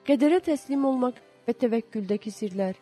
Qədərə təslim olmaq və təvəkküldəki sirlər.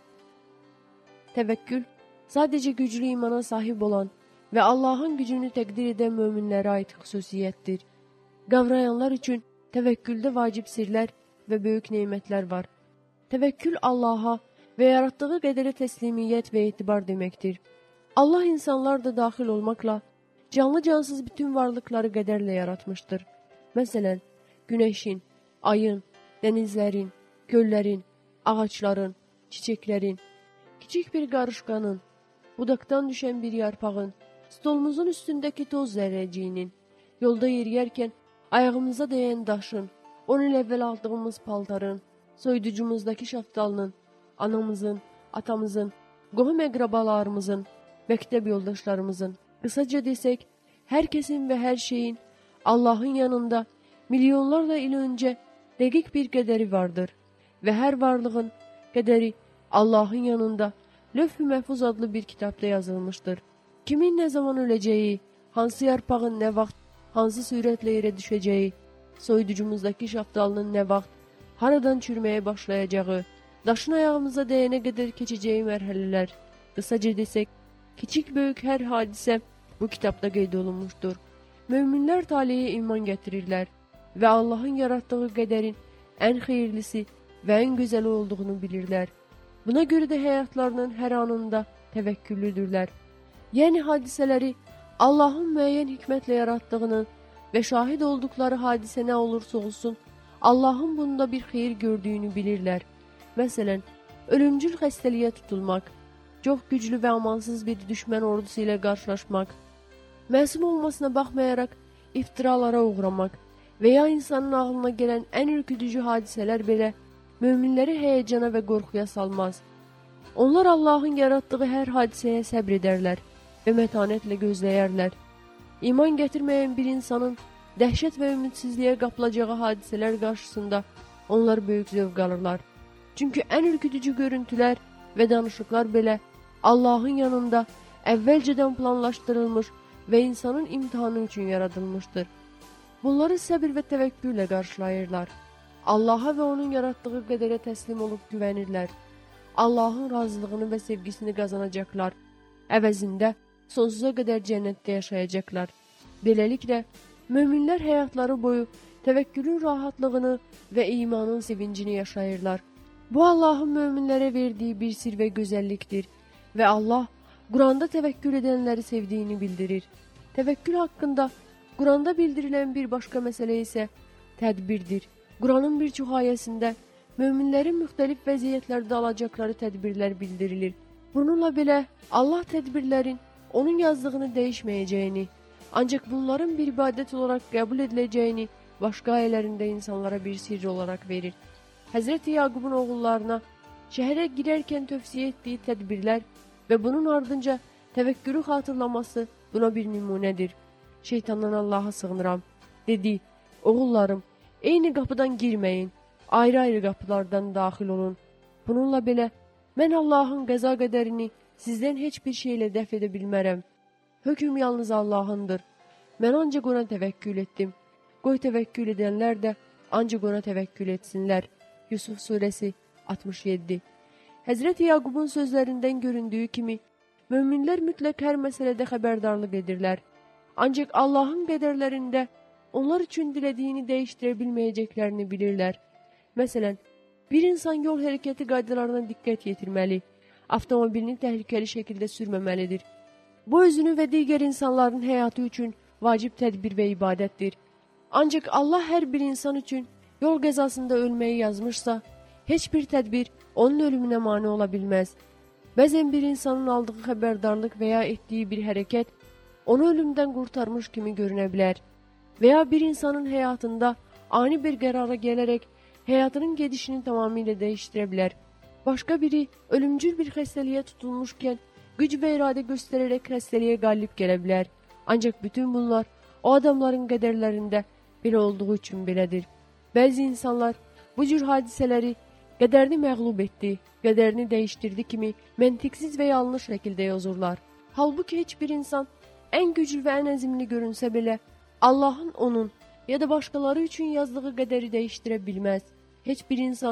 Təvəkkül sadəcə güclü imana sahib olan və Allahın gücünü təqdir edən möminlərə aid xüsusiyyətdir. Qavrayanlar üçün təvəkküldə vacib sirlər və böyük nemətlər var. Təvəkkül Allaha və yaratdığı qədərə təslimiyyət və etibar deməkdir. Allah insanlar da daxil olmaqla canlı cansız bütün varlıqları qədərlə yaratmışdır. Məsələn, günəşin, ayın, dənizlərin, göllərin, ağacların, çiçəklərin, kiçik bir qarışqanın, budaqdan düşən bir yarpağın, stolumuzun üstündəki toz zərrəciyinin, yolda yeriyərkən ayağımıza dəyən daşın, 10 il əvvəl aldığımız paltarın, soyuducumuzdakı şaftalının, anamızın, atamızın, qohum əqrabalarımızın, məktəb yoldaşlarımızın, qısaca desək, hər kəsin və hər şeyin Allahın yanında milyonlarla il öncə dəqiq bir qədəri vardır və hər varlığın qədəri Allahın yanında Lövh-i Məhfuz adlı bir kitabda yazılmışdır. Kimin nə zaman öləcəyi, hansı yarpağın nə vaxt, hansı sürətlə yerə düşəcəyi, soyuducumuzdakı şaftalının nə vaxt, haradan çürməyə başlayacağı, daşın ayağımıza dəyənə qədər keçəcəyi mərhələlər, qısaca desək, kiçik böyük hər hadisə bu kitabda qeyd olunmuşdur. Möminlər taleyə iman gətirirlər və Allahın yaratdığı qədərin ən xeyirlisi və ən gözəli olduğunu bilirlər. Buna görə də həyatlarının hər anında təvəkküllüdürlər. Yəni hadisələri Allahın müəyyən hikmətlə yaratdığını və şahid olduqları hadisə nə olursa olsun, Allahın bunda bir xeyir gördüyünü bilirlər. Məsələn, ölümcül xəstəliyə tutulmaq, çox güclü və amansız bir düşmən ordusu ilə qarşılaşmaq, məsum olmasına baxmayaraq iftiralara uğramaq və ya insanın ağlına gələn ən ürküdücü hadisələr belə möminləri həyəcana və qorxuya salmaz. Onlar Allahın yaratdığı hər hadisəyə səbr edərlər və mətanətlə gözləyərlər. İman gətirməyən bir insanın dəhşət və ümidsizliyə qapılacağı hadisələr qarşısında onlar böyük zövq alırlar. Çünki ən ürküdücü görüntülər və danışıqlar belə Allahın yanında əvvəlcədən planlaşdırılmış və insanın imtihanı üçün yaradılmışdır. Bunları səbir və təvəkküllə qarşılayırlar. Allaha və onun yaratdığı qədərə təslim olub güvənirlər. Allahın razılığını və sevgisini qazanacaqlar. Əvəzində sonsuza qədər cənnətdə yaşayacaqlar. Beləliklə, möminlər həyatları boyu təvəkkülün rahatlığını və imanın sevincini yaşayırlar. Bu Allahın möminlərə verdiyi bir sir və gözəllikdir və Allah Quranda təvəkkül edənləri sevdiyini bildirir. Təvəkkül haqqında Quranda bildirilən bir başqa məsələ isə tədbirdir. Quranın bir çox ayəsində möminlərin müxtəlif vəziyyətlərdə alacaqları tədbirlər bildirilir. Bununla belə Allah tədbirlərin onun yazdığını dəyişməyəcəyini, ancaq bunların bir ibadət olaraq qəbul ediləcəyini başqa ayələrində insanlara bir sirr olaraq verir. Həzrəti Yaqubun oğullarına şəhərə girərkən tövsiyə etdiyi tədbirlər və bunun ardınca təvəkkülü xatırlaması buna bir nümunədir. Şeytandan Allaha sığınıram, dedi, oğullarım, eyni qapıdan girməyin, ayrı-ayrı qapılardan daxil olun. Bununla belə, mən Allahın qəza qədərini sizdən heç bir şeylə dəf edə bilmərəm. Hökm yalnız Allahındır. Mən ancaq ona təvəkkül etdim. Qoy təvəkkül edənlər də ancaq ona təvəkkül etsinlər. Yusuf surəsi 67. Həzrəti Yaqubun sözlərindən göründüyü kimi, möminlər mütləq hər məsələdə xəbərdarlıq edirlər. Ancaq Allahın qədərlərində onlar üçün dilədiyini dəyişdirə bilməyəcəklərini bilirlər. Məsələn, bir insan yol hərəkəti qaydalarına diqqət yetirməli, avtomobilini təhlükəli şəkildə sürməməlidir. Bu özünü və digər insanların həyatı üçün vacib tədbir və ibadətdir. Ancaq Allah hər bir insan üçün yol qəzasında ölməyi yazmışsa, heç bir tədbir onun ölümünə mane ola bilməz. Bəzən bir insanın aldığı xəbərdarlıq və ya etdiyi bir hərəkət onu ölümdən qurtarmış kimi görünə bilər. Və ya bir insanın həyatında ani bir qərara gələrək həyatının gedişini tamamilə dəyişdirə bilər. Başqa biri ölümcül bir xəstəliyə tutulmuşkən güc və iradə göstərərək xəstəliyə qalib gələ bilər. Ancaq bütün bunlar o adamların qədərlərində belə olduğu üçün belədir. Bəzi insanlar bu cür hadisələri qədərini məğlub etdi, qədərini dəyişdirdi kimi məntiqsiz və yanlış şəkildə yazırlar. Halbuki heç bir insan ən güclü və ən əzimli görünsə belə, Allahın onun ya da başqaları üçün yazdığı qədəri dəyişdirə bilməz. Heç bir insan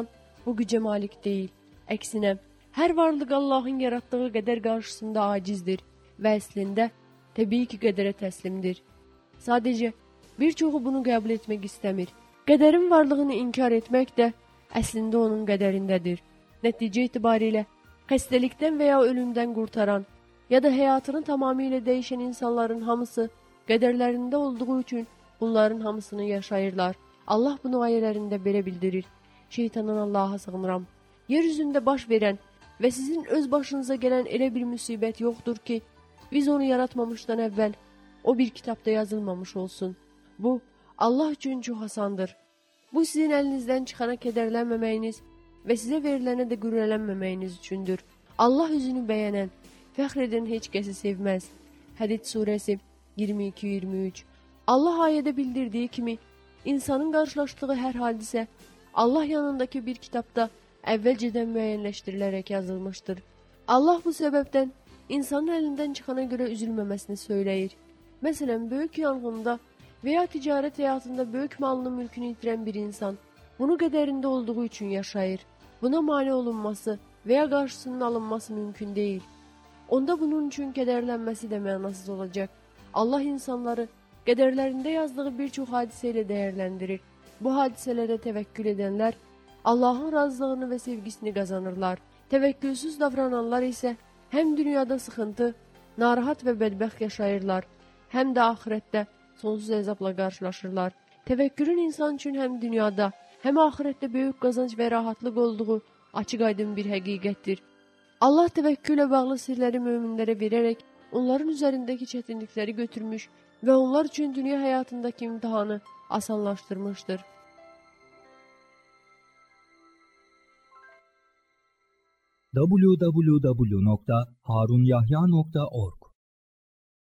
bu güce malik değil. Əksinə, hər varlıq Allahın yaratdığı qədər qarşısında acizdir və əslində təbii ki, qədərə təslimdir. Sadəcə, bir çoxu bunu qəbul etmək istəmir. Qədərin varlığını inkar etmək də əslində onun qədərindədir. Nəticə itibarilə, xəstəlikdən və ya ölümdən qurtaran, ya da həyatını tamamilə dəyişən insanların hamısı qədərlərində olduğu üçün bunların hamısını yaşayırlar. Allah bunu ayələrində belə bildirir. Şeytandan Allaha sığınıram. Yer üzündə baş verən və sizin öz başınıza gələn elə bir müsibət yoxdur ki, biz onu yaratmamışdan əvvəl o bir kitabda yazılmamış olsun. Bu, Allah üçün çox asandır. Bu, sizin əlinizdən çıxana kədərlənməməyiniz və sizə verilənə də qürrələnməməyiniz üçündür. Allah üzünü bəyənən, fəxr edən heç kəsi sevməz. Hədid surəsi 22-23. Allah ayədə bildirdiyi kimi, insanın qarşılaşdığı hər hadisə Allah yanındakı bir kitabda əvvəlcədən müəyyənləşdirilərək yazılmışdır. Allah bu səbəbdən insanın əlindən çıxana görə üzülməməsini söyləyir. Məsələn, böyük yanğında və ya ticarət həyatında böyük malını mülkünü itirən bir insan bunu qədərində olduğu üçün yaşayır. Buna mane olunması və ya qarşısının alınması mümkün deyil. Onda bunun üçün kədərlənməsi də mənasız olacaq. Allah insanları qədərlərində yazdığı bir çox hadisə ilə dəyərləndirir. Bu hadisələrə təvəkkül edənlər Allahın razılığını və sevgisini qazanırlar. Təvəkkülsüz davrananlar isə həm dünyada sıxıntı, narahat və bədbəxt yaşayırlar, həm də axirətdə sonsuz əzabla qarşılaşırlar. Təvəkkülün insan üçün həm dünyada, həm axirətdə böyük qazanc və rahatlıq olduğu açıq-aydın bir həqiqətdir. Allah təvəkkülə bağlı sirləri möminlərə verərək onların üzərindəki çətinlikləri götürmüş və onlar üçün dünya həyatındakı imtihanı asanlaşdırmışdır. www.harunyahya.org